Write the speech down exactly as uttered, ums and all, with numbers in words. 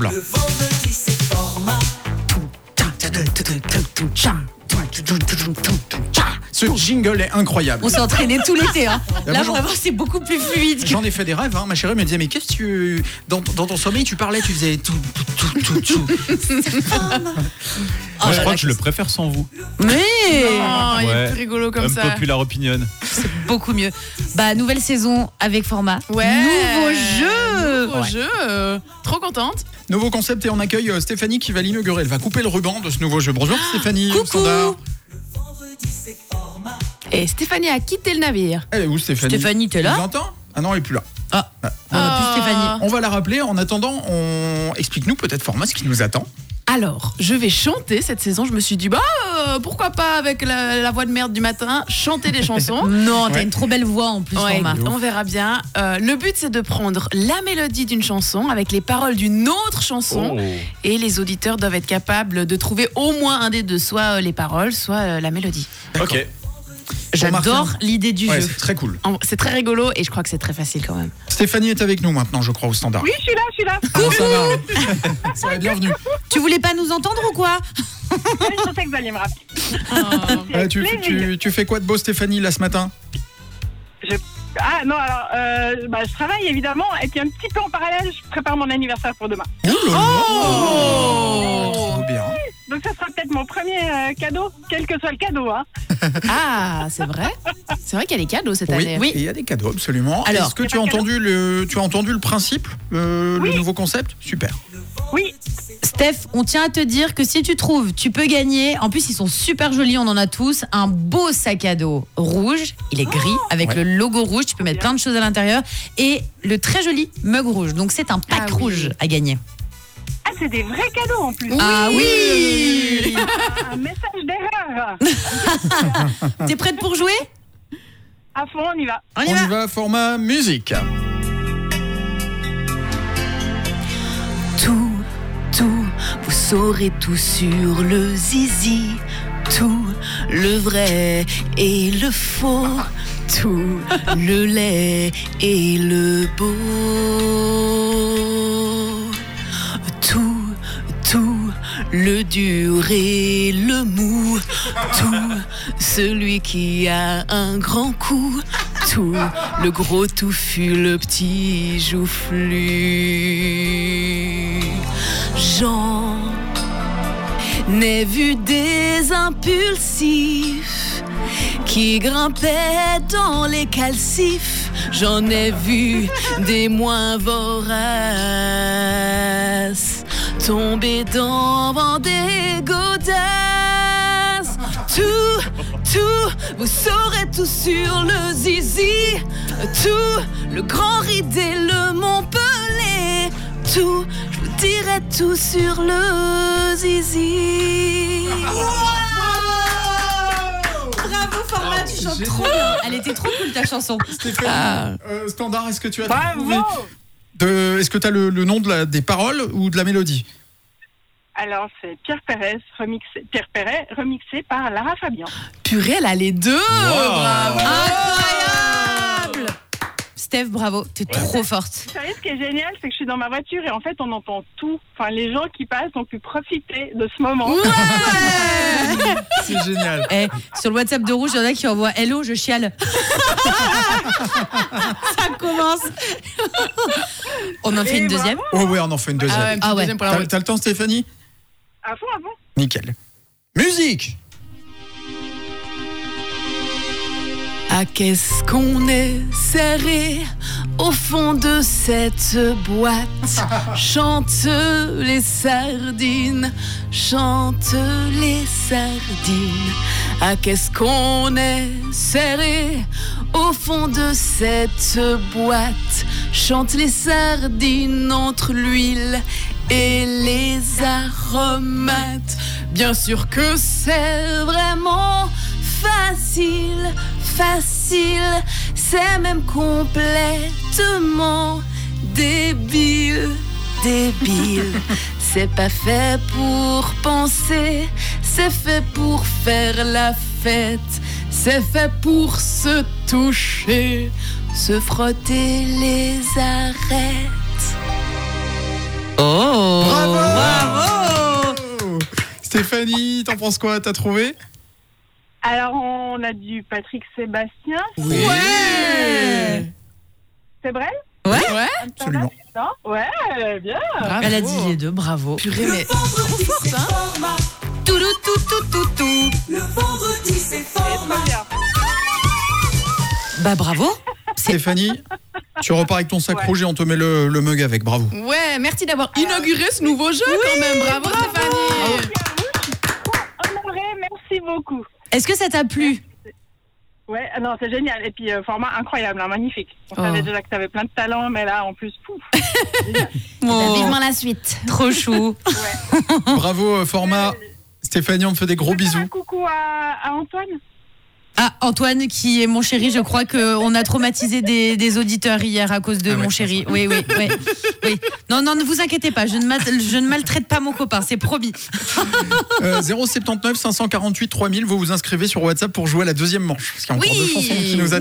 blanc. Ce jingle est incroyable. On s'est entraîné tout l'été. Hein. Là, vraiment, c'est beaucoup plus fluide. J'en ai fait des rêves. Hein. Ma chérie me disait, mais qu'est-ce que tu... Dans, dans ton sommeil, tu parlais, tu faisais tout, tout, tout, tout. Moi, oh, je crois que je le préfère sans vous. Mais non, il est plus rigolo comme ça. Unpopular opinion. C'est beaucoup mieux. Bah, nouvelle saison avec format. Ouais. Nouveau jeu. Nouveau ouais. jeu. Euh, trop contente. Nouveau concept et on accueille Stéphanie qui va l'inaugurer. Elle va couper le ruban de ce nouveau jeu. Bonjour Stéphanie. Coucou. Standard. Et Stéphanie a quitté le navire. Elle est où Stéphanie? Stéphanie, t'es là? Tu m'entends? Ah non, elle est plus là. Ah, ah. on n'a plus Stéphanie. On va la rappeler. En attendant, on explique-nous peut-être format ce qui nous attend. Alors, je vais chanter cette saison. Je me suis dit, bah, euh, pourquoi pas avec la, la voix de merde du matin, chanter des chansons. Non, t'as ouais. une trop belle voix en plus, ouais, format. on verra bien. Euh, le but, c'est de prendre la mélodie d'une chanson avec les paroles d'une autre chanson. Oh. Et les auditeurs doivent être capables de trouver au moins un des deux, soit les paroles, soit euh, la mélodie. D'accord. Ok. J'adore l'idée du Ouais, jeu. c'est très cool. C'est très rigolo et je crois que c'est très facile quand même. Stéphanie est avec nous maintenant, je crois, au standard. Oui, je suis là, je suis là. Ah, ça va. Ça va, bienvenue. Tu voulais pas nous entendre ou quoi? Je pensais que vous alliez me rappeler. Oh. Euh, tu, tu, tu fais quoi de beau, Stéphanie, là, ce matin? Je... Ah non, alors, euh, bah, je travaille évidemment, et puis un petit peu en parallèle, je prépare mon anniversaire pour demain. Oh là là. Oh. Trop bien. Donc ça sera peut-être mon premier euh, cadeau, quel que soit le cadeau. Hein. Ah, c'est vrai. C'est vrai qu'il y a des cadeaux cette Oui, année. oui, il y a des cadeaux, absolument. Alors, Est-ce que tu as, entendu le, tu as entendu le principe, euh, Oui. le nouveau concept? Super. Oui, Steph, on tient à te dire que si tu trouves, tu peux gagner. En plus, ils sont super jolis, on en a tous. Un beau sac à dos rouge. Il est gris avec Ouais. le logo rouge. Tu peux mettre plein de choses à l'intérieur. Et le très joli mug rouge. Donc, c'est un pack Ah oui. rouge à gagner. ah, c'est des vrais cadeaux en plus. Ah oui. Un message d'erreur. T'es prête pour jouer? À fond, on y va. On y On va. y va, format musique. Tout, tout, vous saurez tout sur le zizi. Tout, le vrai et le faux. Tout, le laid et le beau. Tout, tout, le dur et le mou. Tout, celui qui a un grand cou. Tout, le gros touffu, le petit joufflu. J'en ai vu des impulsifs qui grimpaient dans les calcifs. J'en ai vu des moins voraces tomber dans des godasses. Tout, tout, vous saurez tout sur le zizi. Tout, le grand ride et le Montpellier. Tout, je vous dirai tout sur le zizi. Bravo, format, tu chantes trop bien. Elle était trop cool ta chanson. Stéphanie, Ah. euh, standard, est-ce que tu as Bravo. trouvé de, est-ce que tu as le, le nom de la, des paroles ou de la mélodie? Alors, c'est Pierre Perez, remixé, Pierre Perret, remixé par Lara Fabian. Purée, elle a les deux. Bravo. Incroyable. Steph, bravo, t'es trop forte. Vous savez, ce qui est génial, c'est que je suis dans ma voiture et en fait, on entend tout. Enfin, les gens qui passent ont pu profiter de ce moment. Ouais. C'est génial. Eh, sur le WhatsApp de Rouge, il y en a qui envoient Hello, je chiale. Ça commence. On en fait Et une deuxième. Oh ouais, on en fait une deuxième. Ah ouais, une petite Ah ouais. deuxième pour la T'as, route. t'as le temps, Stéphanie? À fond, à fond. Nickel. Musique. Ah, qu'est-ce qu'on est serré au fond de cette boîte. Chante les sardines, chante les sardines. Ah, qu'est-ce qu'on est serré au fond de cette boîte. Chante les sardines entre l'huile et les aromates. Bien sûr que c'est vraiment facile, facile, c'est même complètement débile, débile. C'est pas fait pour penser, c'est fait pour faire la fête, c'est fait pour se toucher, se frotter les arêtes. Oh Bravo Bravo Stéphanie, t'en penses quoi? T'as trouvé? Alors, on a du Patrick Sébastien. Ouais C'est vrai? Ouais, Ouais. Absolument. Non? Ouais, bien. Bravo. Elle a dit les deux, bravo. Purée, mais trop forte, hein. Tout, tout, tout, tout, tout. C'est trop bien. Bah bravo. Stéphanie, tu repars avec ton sac Ouais. rouge et on te met le, le mug avec, bravo. Ouais, merci d'avoir inauguré ce nouveau jeu quand même. Bravo, Stéphanie. Honoré, merci beaucoup. Est-ce que ça t'a plu? Ouais, ah non, c'est génial. Et puis, euh, format incroyable, hein, magnifique. On Oh. savait déjà que t'avais plein de talent, mais là, en plus, pouf. Oh, Vivement la suite. trop chou. Bravo, euh, format. Stéphanie, on te fait des gros Je peux faire bisous. un coucou à, à Antoine. Ah, Antoine, qui est mon chéri, je crois qu'on a traumatisé des, des auditeurs hier à cause de Ah ouais, mon chéri. Oui, oui, oui, oui. Non, non, ne vous inquiétez pas, je ne, mal- je ne maltraite pas mon copain, c'est promis. Euh, zéro sept neuf cinq cent quarante-huit trois mille, vous vous inscrivez sur WhatsApp pour jouer à la deuxième manche. Parce qu'il y a encore Oui. deux chansons qui nous attendent.